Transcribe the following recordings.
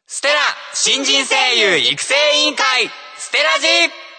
ステラ新人声優育成委員会ステラジ。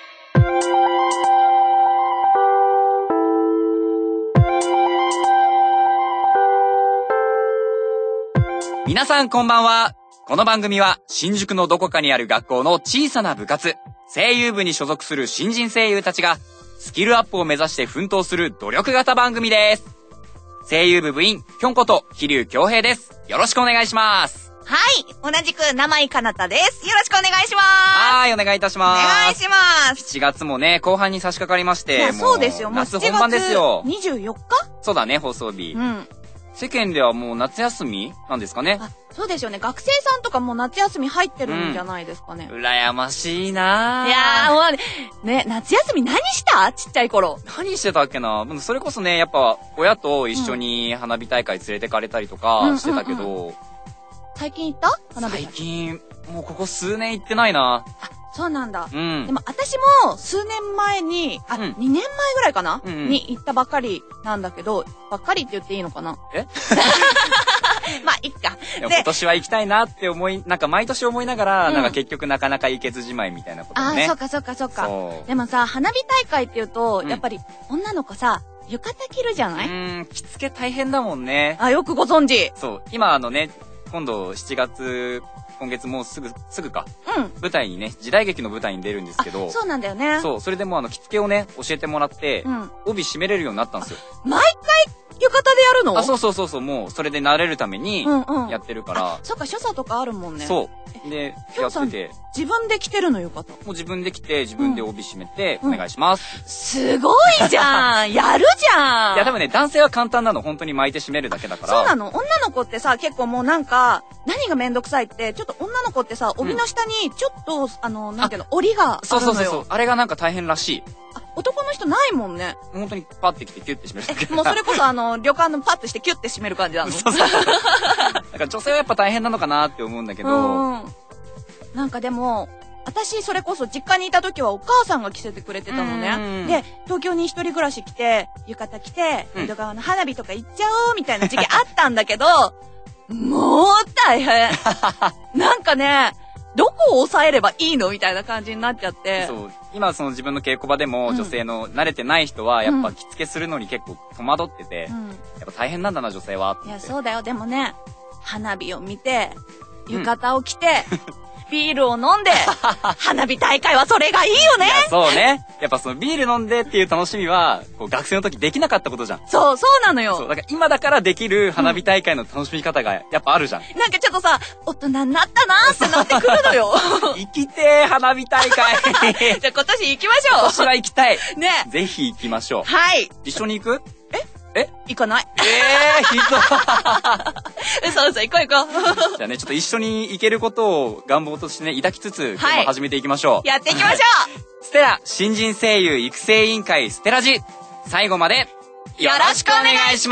皆さんこんばんは。この番組は新宿のどこかにある学校の小さな部活、声優部に所属する新人声優たちがスキルアップを目指して奮闘する努力型番組です。声優部部員きょんこと桐生恭平です。よろしくお願いします。 はい、同じく生井かなたです。よろしくお願いします。 はい、お願いいたします。 お願いします。 7月もね、後半に差し掛かりまして、 そうですよ、もう夏本番ですよ。 24日？ そうだね、放送日。 うん。 世間ではもう夏休みなんですかね。 そうですよね。学生さんとかも夏休み入ってるんじゃないですかね。 羨ましいなぁ。 いやー、もうね、夏休み何したちっちゃい頃。 何してたっけな。それこそね、やっぱ親と一緒に花火大会連れてかれたりとかしてたけど。 最近行った花火大会？ 最近、もうここ数年行ってないな。 そうなんだ。 うん。 でも私も数年前に、2年前ぐらいかな、に行ったばっかりなんだけど、ばっかりって言っていいのかな？まあ、いっか。 今年は行きたいなってなんか毎年思いながら、なんか結局なかなか行けずじまいみたいなことね。 そっかそっかそっか。でもさ、花火大会って言うと、やっぱり女の子さ、浴衣着るじゃない？ 着付け大変だもんね。 よくご存知。 そう。今今度7月、今月もうすぐか。舞台にね、時代劇の舞台に出るんですけど。 そうなんだよね。 そう。それでも着付けをね、教えてもらって、帯締めれるようになったんですよ。 毎回浴衣でやるの？ そう。もう、それで慣れるために、やってるから。 そっか、所作とかあるもんね。 そう。で、やってて。 自分で着てるの浴衣？ もう自分で着て、自分で帯締めて、お願いします。 すごいじゃんやるじゃん。 いや、多分ね、男性は簡単なの。本当に巻いて締めるだけだから。 そうなの？女の子ってさ、結構もうなんか、何がめんどくさいって、ちょっと女の子ってさ、帯の下に、ちょっと、なんていうの、折りがあるのよ。 そう。あれがなんか大変らしい。 男の人ないもんね。 本当にパッてきてキュッて締めるだけ。 もうそれこそ旅館のパッてしてキュッて締める感じなの？ そう。だから女性はやっぱ大変なのかなって思うんだけど。 なんかでも、私それこそ実家にいた時はお母さんが着せてくれてたのね。で、東京に一人暮らし来て、浴衣着て、江戸川の花火とか行っちゃおうみたいな時期あったんだけど、もう大変。なんかね、どこを押さえればいいのみたいな感じになっちゃって。 そう。今自分の稽古場でも女性の慣れてない人はやっぱ着付けするのに結構戸惑ってて、やっぱ大変なんだな女性はって。 いや、そうだよ。でもね、花火を見て、浴衣を着て、ビールを飲んで、花火大会はそれがいいよね。いや、 そうね。やっぱビール飲んでっていう楽しみは、学生の時できなかったことじゃん。 そうなのよ。 そう、だから今だからできる花火大会の楽しみ方がやっぱあるじゃん。 なんかちょっとさ、大人になったなーってなってくるのよ。 行きてー、花火大会。 じゃあ今年行きましょう。 今年は行きたい。 ね。 ぜひ行きましょう。 はい。 一緒に行く？ 行かない。 ひどい。 嘘、行こう。 じゃあね、ちょっと一緒に行けることを願望としてね、抱きつつ、今日も始めていきましょう。 やっていきましょう。ステラ新人声優育成委員会ステラジ。最後までよろしくお願いします。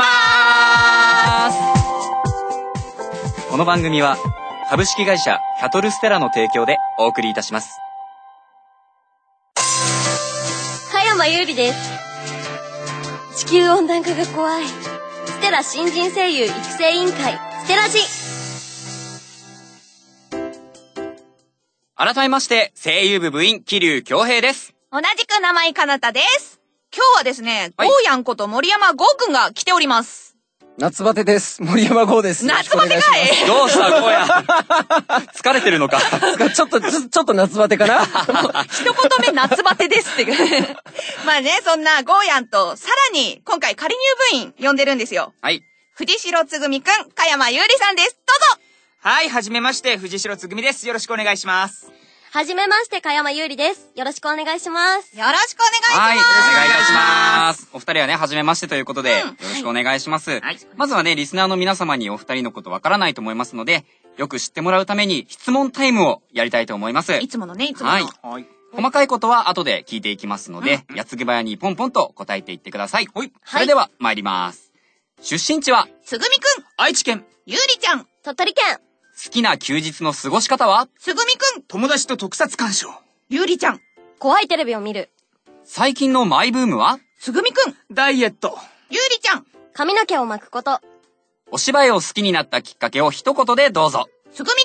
この番組は株式会社キャトルステラの提供でお送りいたします。 加山優里です。地球温暖化が怖い。ステラ新人声優育成委員会ステラジ。 改めまして声優部部員桐生恭平です。 同じく生井かなたです。今日はですね、ゴーヤンこと森山ゴーくんが来ております。 夏バテです。森山ゴーです。 夏バテかい？ どうしたゴーヤン。疲れてるのか。 ちょっと夏バテかな。 一言目夏バテですって。まあね、そんなゴーヤンと、さらに今回仮入部員呼んでるんですよ。 はい。 藤代つぐみくん、加山優里さんです。どうぞ。 はい、はじめまして、藤代つぐみです。よろしくお願いします。 はじめまして、加山優里です。よろしくお願いします。 よろしくお願いします。 はい、お願いいたします。お二人はね、はじめましてということで、よろしくお願いします。まずはね、リスナーの皆様にお二人のことわからないと思いますので、よく知ってもらうために質問タイムをやりたいと思います。 いつものね、いつもの。 はい。細かいことは後で聞いていきますので、矢継ぎ早にポンポンと答えていってください。それでは参ります。出身地はつぐみくん、 愛知県、 ゆうりちゃん、 鳥取県。 好きな休日の過ごし方はつぐみくん、 友達と特撮鑑賞、 ゆうりちゃん、 怖いテレビを見る。 最近のマイブームはつぐみくん、 ダイエット、 ゆうりちゃん、 髪の毛を巻くこと。 お芝居を好きになったきっかけを一言でどうぞ。 つぐみくん、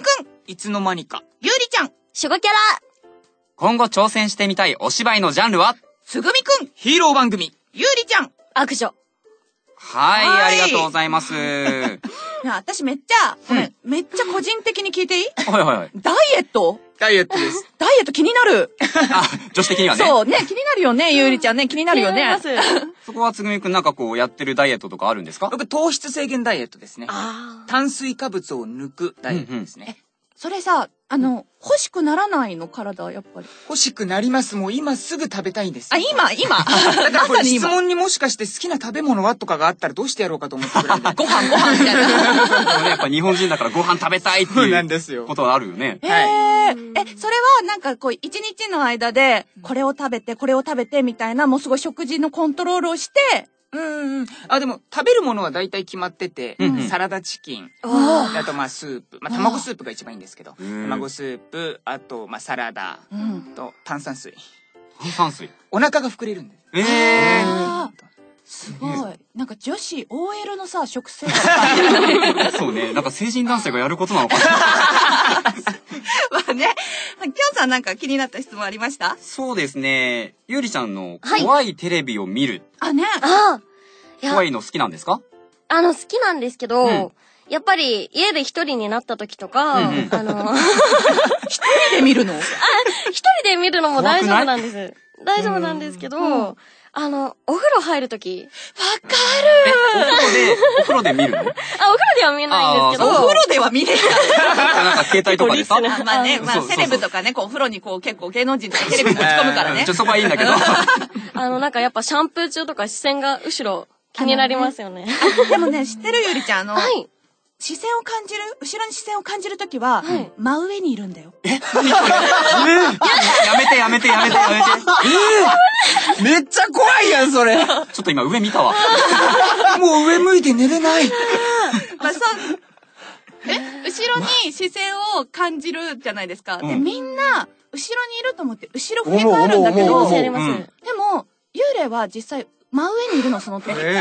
いつの間にか。 ゆうりちゃん。 守護キャラ。 今後挑戦してみたいお芝居のジャンルは？ つぐみくん。 ヒーロー番組。 ゆうりちゃん。 悪女。 はい、 はいありがとうございます。 いや、私めっちゃ、ごめん、めっちゃ個人的に聞いていい？ はいはいはい。 ダイエットダイエットです。 ダイエット気になる。 あ、女子的にはね。 そうね、気になるよね、ゆうりちゃんね、気になるよね。 そこはつぐみくんなんかこうやってるダイエットとかあるんですか？ 僕、糖質制限ダイエットですね。 あ炭水化物を抜くダイエットですね。 それさ、欲しくならないの体、やっぱり。 欲しくなります。もう今すぐ食べたいんですあ、 よ。 今。 だからこれ質まさに今。 問にもしかして好きな食べ物はとかがあったらどうしてやろうかと思ったぐらいで。 ご飯みたいな。 でもね、やっぱ日本人だからご飯食べたいってそういうなんですよ。 ことはあるよね。 それはなんかこう、一日の間で、これを食べて、みたいな、もうすごい食事のコントロールをして、 あ、でも、食べるものは大体決まってて、サラダチキン、あとスープ、卵スープが一番いいんですけど、卵スープ、あとサラダ、と炭酸水。 炭酸水。 お腹が膨れるんです。 すごい。なんか女子 OL のさ、食生活。 そうね。なんか成人男性がやることなのかな。 まあね。きょんさんなんか気になった質問ありました？ そうですね。ゆうりちゃんの怖いテレビを見る。 あ、ね。 怖いの好きなんですか？ 好きなんですけど、やっぱり家で一人になった時とか、 一人で見るの？ 一人で見るのも大丈夫なんです。大丈夫なんですけど、お風呂入る時。 わかお風呂で見るの？ お風呂では見えないんですけど。 お風呂では見れない。 なんか携帯とかですか？ まあね、セレブとかね、こうお風呂にこう結構芸能人とかテレビ持ち込むからね。 そこはいいんだけど。 なんかやっぱシャンプー中とか視線が後ろ気になりますよね。 でもね、知ってるゆりちゃん、 はい。 視線を感じる、後ろに視線を感じるときは、真上にいるんだよ。 やめて。 めっちゃ怖いやん、それ。 ちょっと今上見たわ。 もう上向いて寝れない。 後ろに視線を感じるじゃないですか。で、みんな、後ろにいると思って後ろ振り返るんだけど、でも、幽霊は実際、真上にいるの、その時。 幽霊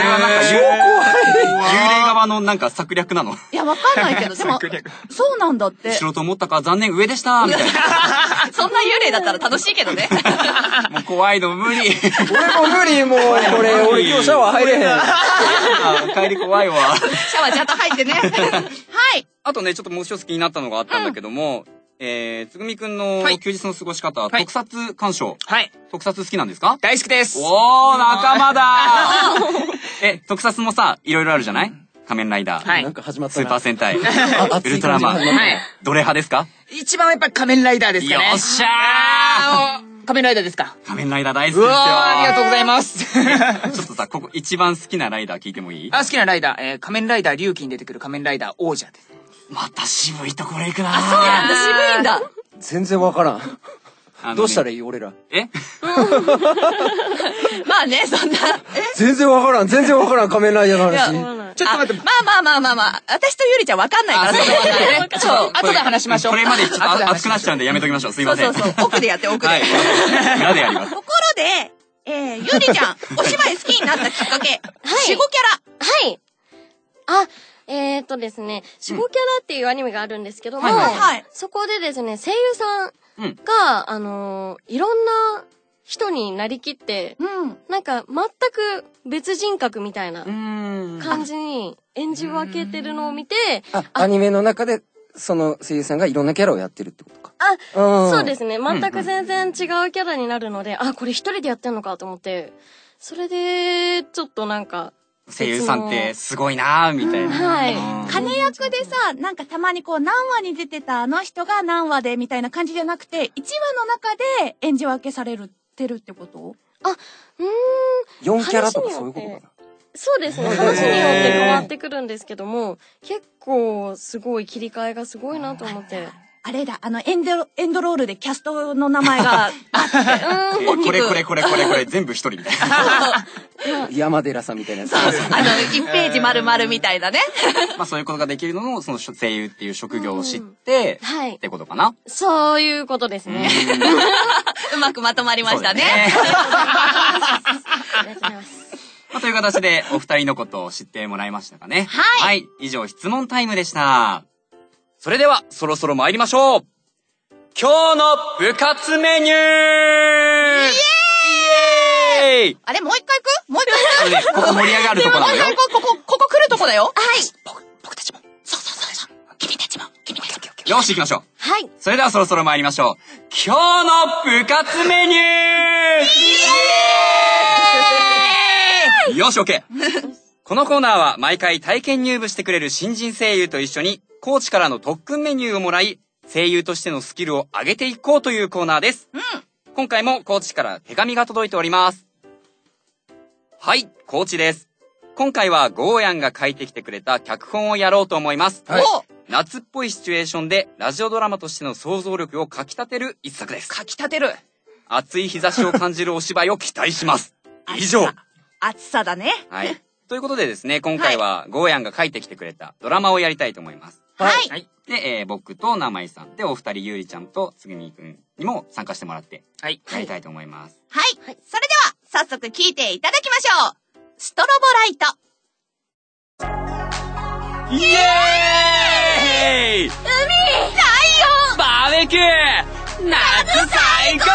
側のなんか策略なの？ いや、わかんないけど、でも、そうなんだって。 しろと思ったか残念上でしたみたいな。 そんな幽霊だったら楽しいけどね。 もう怖いの無理。 俺も無理、もう。俺今日シャワー入れへん。 帰り怖いわ。 シャワーちゃんと入ってね。はい。 あとね、ちょっともう一つ気になったのがあったんだけども、つぐみくんの休日の過ごし方、特撮鑑賞。はい。特撮好きなんですか？ 大好きです。 おー、仲間だ特撮もさ、いろいろあるじゃない？仮面ライダー。 はい。 なんか始まったスーパー戦隊。ウルトラマン。はい。どれ派ですか？ 一番はやっぱり仮面ライダーですかね。 よっしゃー！仮面ライダーですか？ 仮面ライダー大好きですよ。 ありがとうございます。 ちょっとさ、ここ一番好きなライダー聞いてもいい？ 好きなライダー、仮面ライダー龍騎に出てくる仮面ライダー王者です。 また渋いところ行くなぁ。 そうなんだ、渋いんだ。 全然わからん。どうしたらいい俺ら。 まあね、そんな。 全然わからん、仮面ライダーの話。 ちょっと待って。 まあ。私とゆりちゃんわかんないから、 そう。後で話しましょう。 これまでちょっと熱くなっちゃうんでやめときましょう。すいません。 そう。奥でやって、奥で。 裏でやります。 ところで、ゆりちゃん、お芝居好きになったきっかけ。守護キャラ。 はい。ですね、守護キャラっていうアニメがあるんですけども、そこでですね、声優さんが、いろんな人になりきって、なんか全く別人格みたいな感じに演じ分けてるのを見て、 アニメの中でその声優さんがいろんなキャラをやってるってことか。 そうですね。全く全然違うキャラになるので、これ一人でやってんのかと思って、それで、ちょっとなんか、 声優さんってすごいなぁ、みたいな。 はい。 金役でさ、なんかたまにこう何話に出てたあの人が何話でみたいな感じじゃなくて、1話の中で演じ分けされてるってこと？ 4キャラとかそういうことかな。 そうですね。話によって変わってくるんですけども、結構すごい切り替えがすごいなと思って。 あれだ、エンドロールでキャストの名前があって、大きく。 これ、全部一人みたいな。 山寺さんみたいなやつ。 1ページ丸々みたいなね。 まあそういうことができるのも、その声優っていう職業を知って、ってことかな。 そういうことですね。 うまくまとまりましたね。 ありがとうございます。 という形で、お二人のことを知ってもらいましたかね。 はい。 以上、質問タイムでした。 それでは、そろそろ参りましょう。今日の部活メニューイエーイあれ、もう一回行く？もう一回行く？ ここ盛り上がるとこなのよ。 ここ来るとこだよ。 はい。 僕たちも。そう。君たちも。 よし、行きましょう。 はい。 それではそろそろ参りましょう。今日の部活メニューイエーイよし、OK。このコーナーは毎回体験入部してくれる新人声優と一緒に、コーチからの特訓メニューをもらい、声優としてのスキルを上げていこうというコーナーです。今回もコーチから手紙が届いております。はい、コーチです。今回はゴーヤンが書いてきてくれた脚本をやろうと思います。 はい。 夏っぽいシチュエーションでラジオドラマとしての想像力をかき立てる一作です。 かき立てる。 熱い日差しを感じるお芝居を期待します。以上。 暑さだね。 はい。ということでですね、今回はゴーヤンが書いてきてくれたドラマをやりたいと思います。 はい。 で、僕と生井さんでお二人ゆうりちゃんとつぐみくんにも参加してもらって、はい。やりたいと思います。 はい。それでは、早速聞いていただきましょう。ストロボライト。 イエーイ！ 太陽！ バーベキュー！夏最高！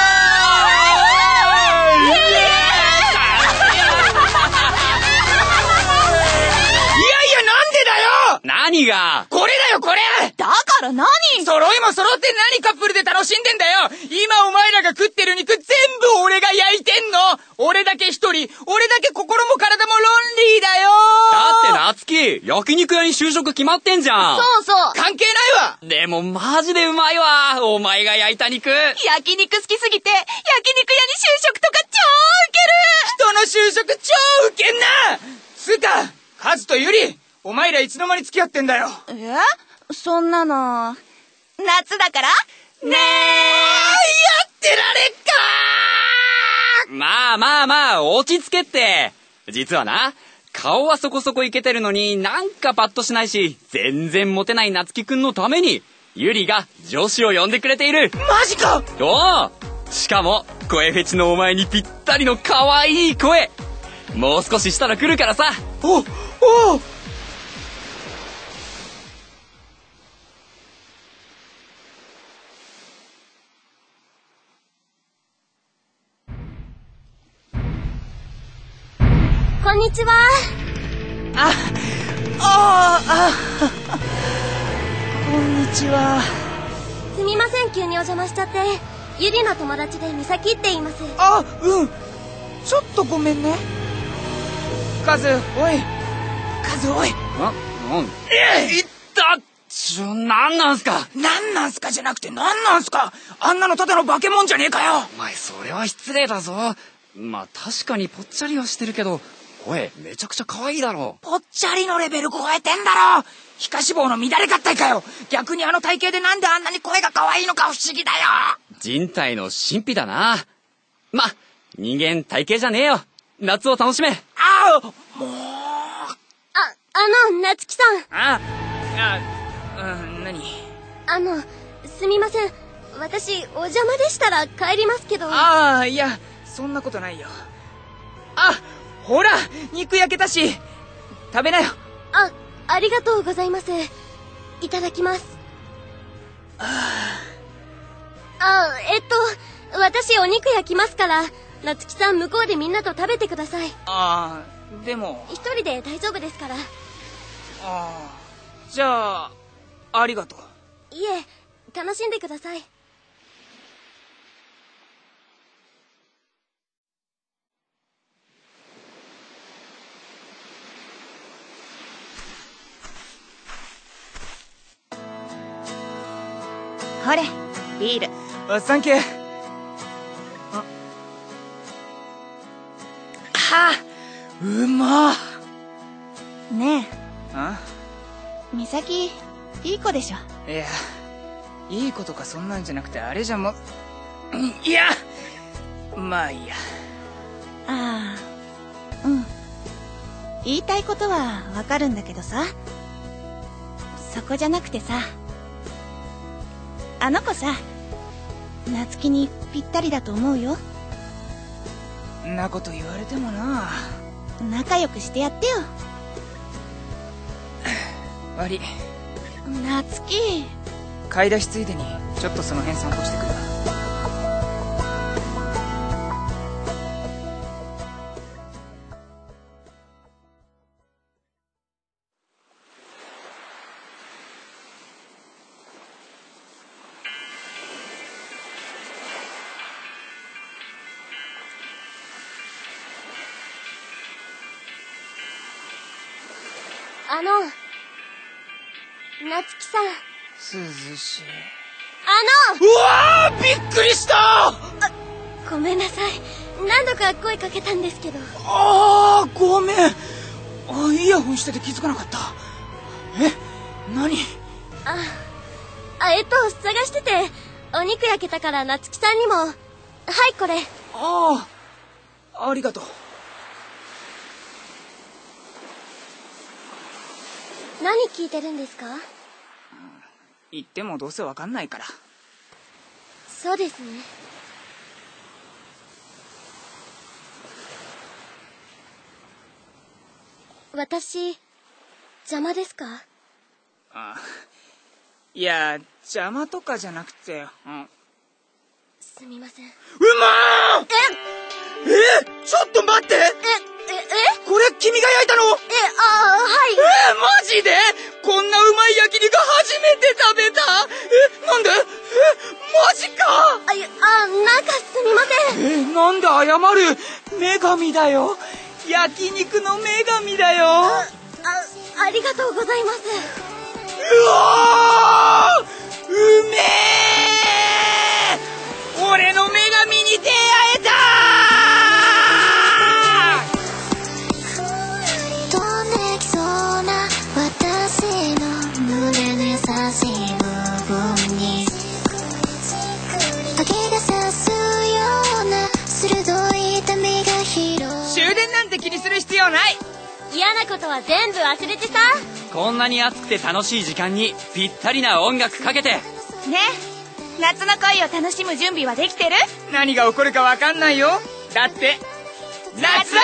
何が？ これだよ、これ！ だから何？ 揃いも揃って何カップルで楽しんでんだよ！今お前らが食ってる肉全部俺が焼いてんの！俺だけ一人、俺だけ心も体もロンリーだよ！ だって夏希、焼肉屋に就職決まってんじゃん！ そう。 関係ないわ！ でもマジでうまいわ！お前が焼いた肉！ 焼肉好きすぎて、焼肉屋に就職とか超ウケる！ 人の就職超ウケんな！つうか、カズとユリ！お前らいつの間に付き合ってんだよ。 そんなの、夏だからねえ、やってられっかまあ、落ち着けって。実はな、顔はそこそこイケてるのになんかパッとしないし、全然モテない夏希くんのために、ゆりが女子を呼んでくれている。 マジか！ おう！しかも、声フェチのお前にぴったりの可愛い声。もう少ししたら来るからさ。 おうこんにちは。 こんにちは。 すみません、急にお邪魔しちゃって。ゆりの友達で美咲って言います。 ちょっとごめんね。カズ、おい。 いったなんなんすか？ なんなんすかじゃなくてなんなんすか？あんなのただの化け物じゃねえかよ。 お前、それは失礼だぞ。まあ、確かにぽっちゃりはしてるけど、声、めちゃくちゃ可愛いだろ。 ぽっちゃりのレベル超えてんだろ。皮下脂肪の乱れ合体かよ。逆にあの体型でなんであんなに声が可愛いのか不思議だよ。 人体の神秘だな。ま、人間体型じゃねえよ。夏を楽しめ。 もう。 夏希さん。 何？ すみません。私、お邪魔でしたら帰りますけど。 いや、そんなことないよ。ほら、肉焼けたし、食べなよ。 ありがとうございます。いただきます。私お肉焼きますから、夏希さん向こうでみんなと食べてください。 でも。 一人で大丈夫ですから。 じゃあ、ありがとう。 いえ、楽しんでください。 ほれ、ビール。 サンキュー。うまー。 ねえ。美咲、いい子でしょ。 いや、いい子とかそんなんじゃなくて、あれじゃもう、いや、まあいいや。 言いたいことはわかるんだけどさ、そこじゃなくてさ、あの子さ、夏希にぴったりだと思うよ。 んなこと言われてもな。 仲良くしてやってよ。 悪い。 なつき。 買い出しついでに、ちょっとその辺散歩してくるわ。 なつきさん。 涼しい。 うわー、びっくりした。 ごめんなさい。何度か声かけたんですけど。 ごめん。イヤホンしてて気づかなかった。何？ 探してて、お肉焼けたからなつきさんにも。はい、これ。 ありがとう。 何聞いてるんですか？ 言ってもどうせわかんないから。 そうですね。私、邪魔ですか？ いや、邪魔とかじゃなくて、 すみません。 ちょっと待って。これ君が焼いたの？ はい。 マジで？こんなうまい焼肉初めて食べた。なんで？マジか。 なんかすみません。 なんで謝る？女神だよ。焼肉の女神だよ。 ありがとうございます。 うわー！うめえ！俺の女神に出会えたー！飛んできそうな私の胸の優しい部分に影が差すような鋭い痛みが広い。 終電なんて気にする必要ない。 嫌なことは全部忘れてさ。 こんなに暑くて楽しい時間にぴったりな音楽かけてね。 夏の恋を楽しむ準備はできてる？ 何が起こるかわかんないよ。だって夏だから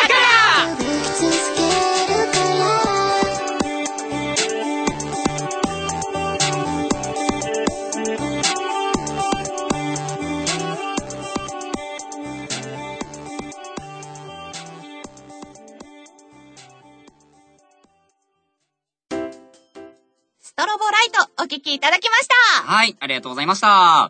ストロボライトお聞きいただきました。 はい、ありがとうございました。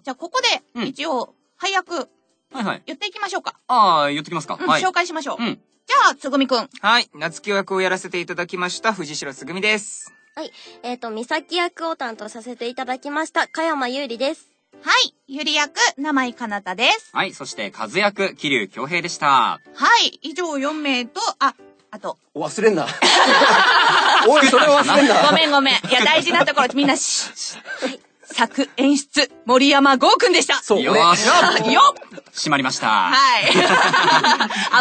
じゃあここで一応配役言っていきましょうか。 言ってきますか。はい。 紹介しましょう。じゃあつぐみくん。 はい、夏希役をやらせていただきました藤代つぐみです。 はい、美咲役を担当させていただきました加山優里です。 はい、ゆり役生井かなたです。 はい、そして和役桐生恭平でした。 はい、以上4名とあと忘れんな。おい、それ忘れんな。 ごめん。いや、大事なところ、みんな、作演出、森山剛くんでした。 そう。よっ閉まりました。 はい。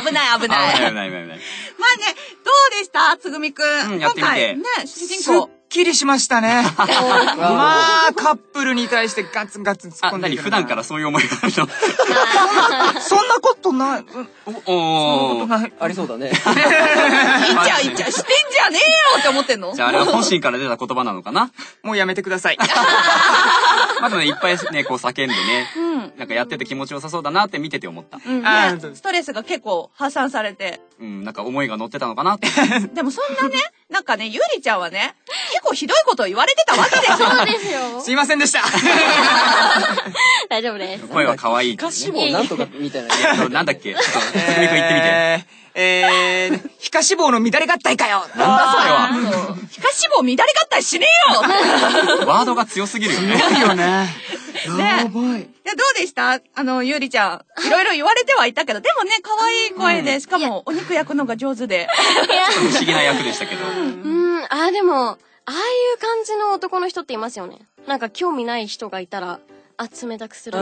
危ない。 危ない。 まあね、どうでしたつぐみくん。 やってみて。 今回ね、主人公。 すっきりしましたね。まあ、カップルに対してガツンガツン突っ込んでいく。 普段からそういう思いがあるの？ そんなことない。 ありそうだね。 いっちゃ、してんじゃねえよって思ってんの？ じゃああれは本心から出た言葉なのかな？ もうやめてください。 まだね、いっぱいね、こう叫んでね。なんかやってて気持ちよさそうだなって見てて思った。 ストレスが結構発散されて。 なんか思いが乗ってたのかなって。 でもそんなね、なんかね、ゆりちゃんはね、結構ひどいことを言われてたわけですよ。 そうですよ。 すいませんでした。 大丈夫です。 声は可愛い。 歌詞もなんとかみたいな。 なんだっけ？ちょっと、言ってみて。 皮下脂肪の乱れ合体かよ。 なんだそれは。 皮下脂肪乱れ合体しねえよ。ワードが強すぎるよね。 すごいよね。 やばい。いや、どうでしたゆりちゃん。いろいろ言われてはいたけど、でもね、可愛い声で、しかもお肉焼くのが上手で。 不思議な役でしたけど。 でも、ああいう感じの男の人っていますよね。なんか興味ない人がいたら、冷たくする。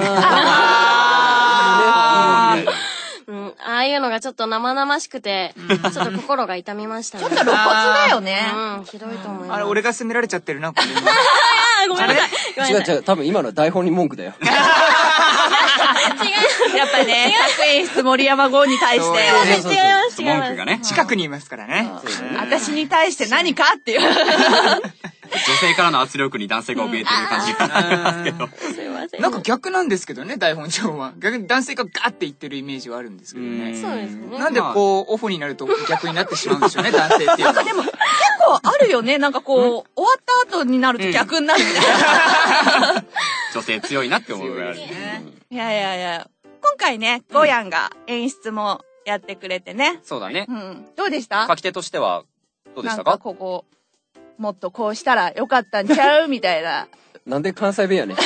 ああいうのがちょっと生々しくて、ちょっと心が痛みましたね。 ちょっと露骨だよね。 ひどいと思います。 あれ、俺が責められちゃってるな、これ。 ごめんなさい。 違う、多分今の台本に文句だよ。 違う。やっぱりね、作演出森山剛に対して。 違います。 文句がね。 近くにいますからね。 私に対して何かっていう。で性からの圧力に男性が怯えてる感じがありますけど。 すいません。 なんか逆なんですけどね、台本上は。逆に男性がガーって言ってるイメージはあるんですけどね。 そうですね。 なんでこう、オフになると逆になってしまうんでしょうね、男性っていうのは。 でも、結構あるよね。なんかこう、終わった後になると逆になるみたいな。 女性強いなって思うぐらいある。 いやいやいや。今回ね、ゴーヤンが演出もやってくれてね。 そうだね。 どうでした？ 書き手としては、どうでしたか？ なんかここ、もっとこうしたらよかったんちゃうみたいな。 なんで関西弁やねん。で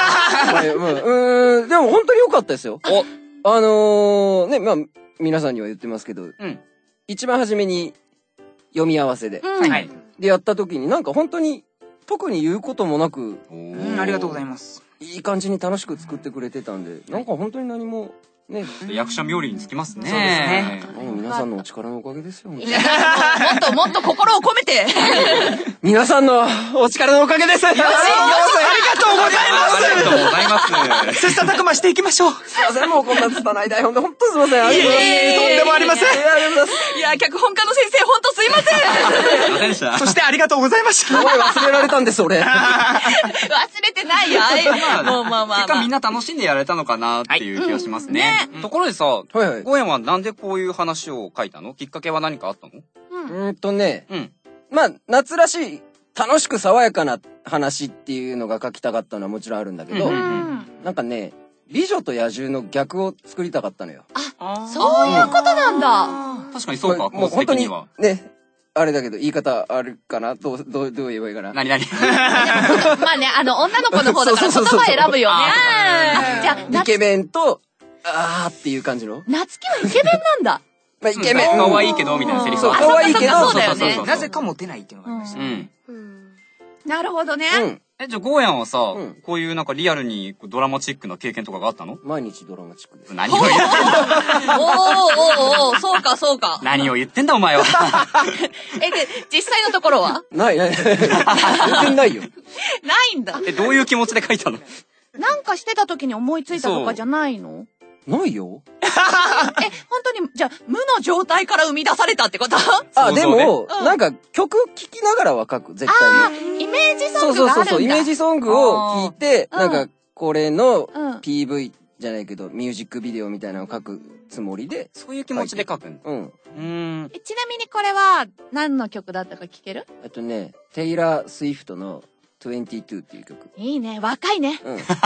も本当に良かったですよ。ね、まあ、皆さんには言ってますけど、一番初めに読み合わせで、でやった時になんか本当に特に言うこともなく、 ありがとうございます。 いい感じに楽しく作ってくれてたんで、なんか本当に何も、ね。 役者冥利につきますね。 そうですね。 皆さんのお力のおかげですよ。もっと心を込めて。 皆さんのお力のおかげです。よし、ありがとうございます。 ありがとうございます。 切磋琢磨していきましょう。 すいません、もうこんな拙い台本で本当すいません。 とんでもありません。 いや、脚本家の先生、本当すいません。 すいませんでした。 そしてありがとうございました。 忘れられたんです、俺。 忘れてないよ。もうまあ。 結果みんな楽しんでやれたのかなっていう気がしますね。ところでさ、ゴーヤンはなんでこういう話を書いたの？きっかけは何かあったの？ まあ、夏らしい、楽しく爽やかな話っていうのが書きたかったのはもちろんあるんだけど、なんかね、美女と野獣の逆を作りたかったのよ。 あ、そういうことなんだ。 確かにそうか、 もう本当にね、あれだけど言い方あるかな？どう言えばいいかな？ 何まあね、女の子の方だから言葉選ぶよね。 じゃあ、イケメンと、っていう感じの？ 夏希はイケメンなんだ。 まあ、イケメン。 可愛いけど、みたいなセリフは。 可愛いけど、 そうだよね。 なぜかモテないっていうのがありました。 なるほどね。 じゃあ、ゴーヤンはさ、こういうなんかリアルにドラマチックな経験とかがあったの？ 毎日ドラマチックです。 何を言ってんだおー、そうか。 何を言ってんだお前は。 で、実際のところは？ ない。全然ないよ。 ないんだ。 どういう気持ちで書いたの？ なんかしてた時に思いついたとかじゃないの？ ないよ。 本当に、じゃあ、無の状態から生み出されたってこと？ でも、なんか曲聴きながらは書く、絶対に。 イメージソングがあるんだ。 そう、イメージソングを聴いて、なんか、これの PV じゃないけど、ミュージックビデオみたいなのを書くつもりで。 そういう気持ちで書くんだ。 ちなみにこれは、何の曲だったか聞ける？ テイラー・スウィフトの22っていう曲。 いいね、若いね。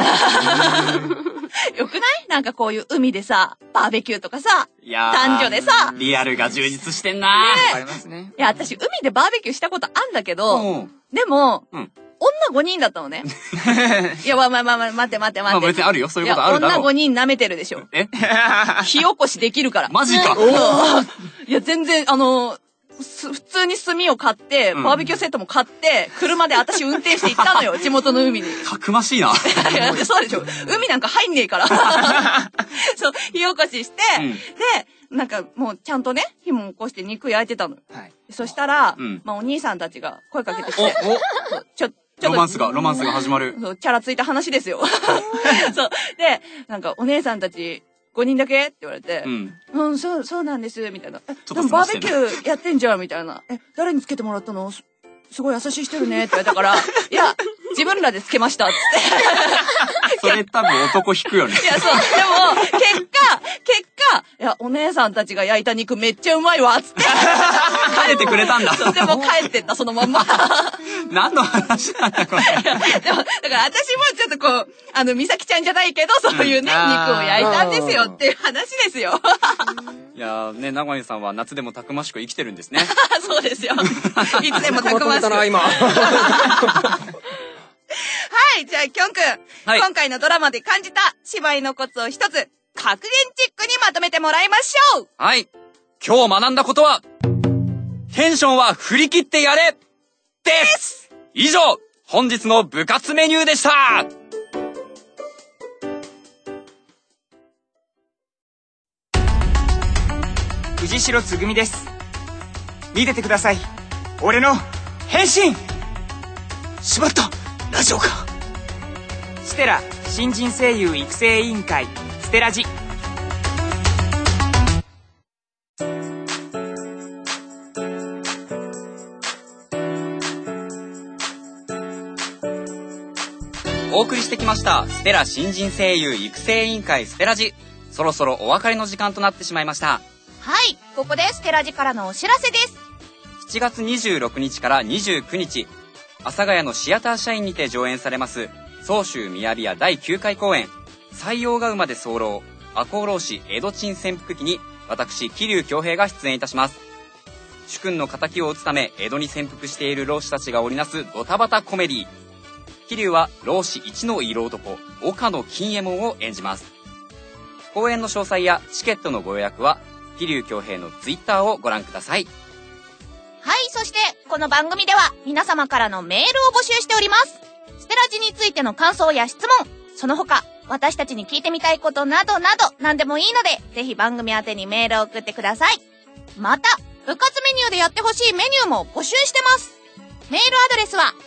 よくない？なんかこういう海でさ、バーベキューとかさ、男女でさ。 リアルが充実してんな。 わかりますね。 いや、私海でバーベキューしたことあんだけど、でも、女5人だったのね。いや、待って。 別にあるよ、そういうことあるだろう。 女5人舐めてるでしょ。火起こしできるから。 マジか。 いや、全然、普通に炭を買って、バーベキューセットも買って、車で私運転して行ったのよ、地元の海に。 たくましいな。 そうでしょ。海なんか入んねえから。そう、火起こしして、で、なんかもうちゃんとね、火も起こして肉焼いてたの。そしたら、まあお兄さんたちが声かけてきて、 ロマンスが始まる。 そう、チャラついた話ですよ。そう。で、なんかお姉さんたち、5人だけって言われて、そうなんです、みたいな。でもバーベキューやってんじゃん、みたいな。誰につけてもらったの？すごい優しい人るね、って言われたから、いや、自分らでつけました、って。 それ多分男引くよね。 いや、そう。でも、結果、いや、お姉さんたちが焼いた肉めっちゃうまいわ、つって。 帰ってくれたんだ。 そう、でも帰ってった、そのまんま。 何の話なんだ、これ。 でも、だから私もちょっとこう、美咲ちゃんじゃないけど、そういうね、肉を焼いたんですよっていう話ですよ。 いやーね、長井さんは夏でもたくましく生きてるんですね。 そうですよ。いつでもたくましく。 今。 はい、じゃあ、きょんくん。今回のドラマで感じた芝居のコツを一つ、格言チックにまとめてもらいましょう。 はい。今日学んだことは、テンションは振り切ってやれです。以上、本日の部活メニューでした。 藤代つぐみです。見ててください。俺の変身。しまった、ラジオか。ステラ新人声優育成委員会、ステラジ。 お送りしてきましたステラ新人声優育成委員会ステラジ。そろそろお別れの時間となってしまいました。 はい、ここでステラジからのお知らせです。 7月26日から29日、阿佐ヶ谷のシアター社員にて上演されます総州雅や第9回公演採用が馬で候、赤穂浪士江戸鎮潜伏記に私桐生恭平が出演いたします。主君の仇を討つため江戸に潜伏している浪士たちが織りなすドタバタコメディ。桐生は浪士一の色男岡野金右衛門を演じます。公演の詳細やチケットのご予約は桐生恭平のツイッターをご覧ください。 はい、そしてこの番組では皆様からのメールを募集しております。ステラジについての感想や質問、その他私たちに聞いてみたいことなどなど何でもいいので、ぜひ番組宛てにメールを送ってください。また部活メニューでやってほしいメニューも募集してます。メールアドレスは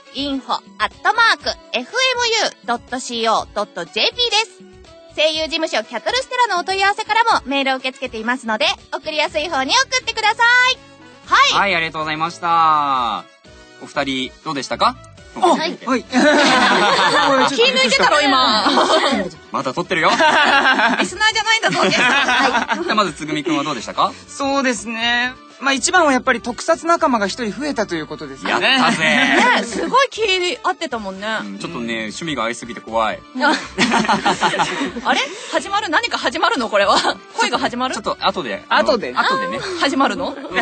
info@fu.co.jp です。声優事務所キャトルステラのお問い合わせからもメールを受け付けていますので、送りやすい方に送ってください。はい。 はい、ありがとうございました。お二人どうでしたか？ はい。 気抜いてたろ今。 また撮ってるよ。 リスナーじゃないんだぞ。 はい。まずつぐみくんはどうでしたか？ そうですね。まあ一番はやっぱり特撮仲間が一人増えたということですよね。 やったぜ。 ね、すごい気合ってたもんね。 ちょっとね、趣味が合いすぎて怖い。 あれ？始まる？何か始まるのこれは？恋が始まる？ ちょっと後で。 後でね。 始まるの？ すぐ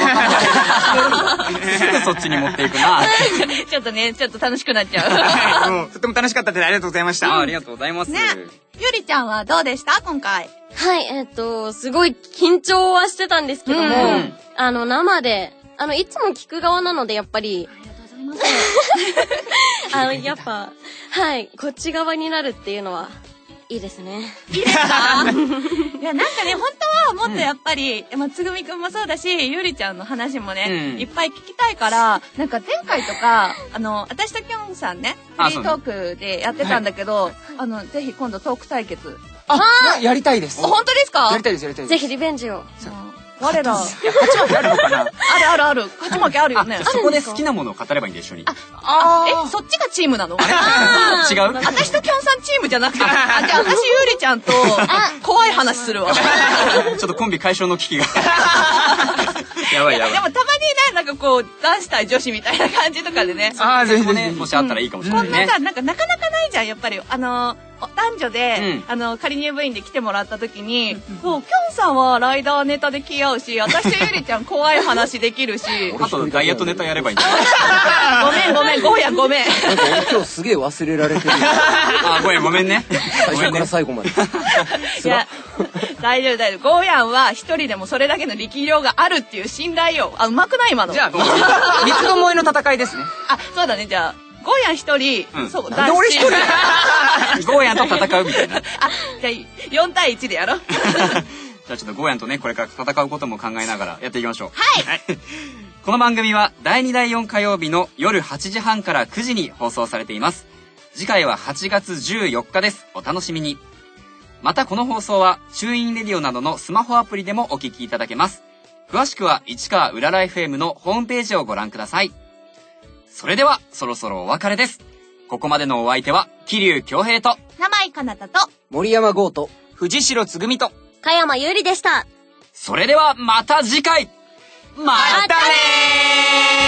そっちに持っていくな。 ちょっとね、ちょっと楽しくなっちゃう。とても楽しかったです。ありがとうございました。 ありがとうございます。 ね。ゆりちゃんはどうでした今回？ はい、すごい緊張はしてたんですけども、生で、いつも聞く側なので、やっぱり、 ありがとうございます。 やっぱ、はい、こっち側になるっていうのは、いいですね。 いいですか？いや、なんかね、本当はもっとやっぱり、つぐみくんもそうだし、ゆりちゃんの話もね、いっぱい聞きたいから、なんか前回とか、私ときょんさんね、フリートークでやってたんだけど、ぜひ今度トーク対決。 やりたいです。 本当ですか？ やりたいです。 ぜひリベンジを。 我ら。 勝ち負けあるのかな？ ある。勝ち負けあるよね。 そこで好きなものを語ればいいんで一緒に。 そっちがチームなの？ 違う？ 私ときょんさんチームじゃなくて、じゃあ私ゆりちゃんと怖い話するわ。 ちょっとコンビ解消の危機が。やばい。 でもたまにね、なんかこう、男子対女子みたいな感じとかでね。 ぜひね、もしあったらいいかもしれないね。 こんなさ、なんかなかなかないじゃん、やっぱり。男女で、仮入部員で来てもらった時に、そう、きょんさんはライダーネタで気合うし、私とゆりちゃん怖い話できるし。 あと、ダイエットネタやればいいんだ。 ごめん、ゴーヤごめん。 なんか今日すげえ忘れられてる。 ごめんね。 最初から最後まで。 いや、大丈夫。ゴーヤンは一人でもそれだけの力量があるっていう信頼よ。うまくない今の。 じゃあ、三つどもえの戦いですね。 そうだね、じゃあ。ゴーヤン一人、そう、 なんで俺一人ゴーヤンと戦うみたいな。 じゃあ4対1でやろう。 じゃあちょっとゴーヤンとね、これから戦うことも考えながらやっていきましょう。 はい。 この番組は第2第4火曜日の夜8時半から9時に放送されています。次回は8月14日です。お楽しみに。またこの放送はチューインレディオなどのスマホアプリでもお聞きいただけます。詳しくは市川うらら FM のホームページをご覧ください。それではそろそろお別れです。ここまでのお相手は桐生恭平と生井かなたと森山豪と藤代つぐみと加山ゆりでした。 それではまた次回。またねー。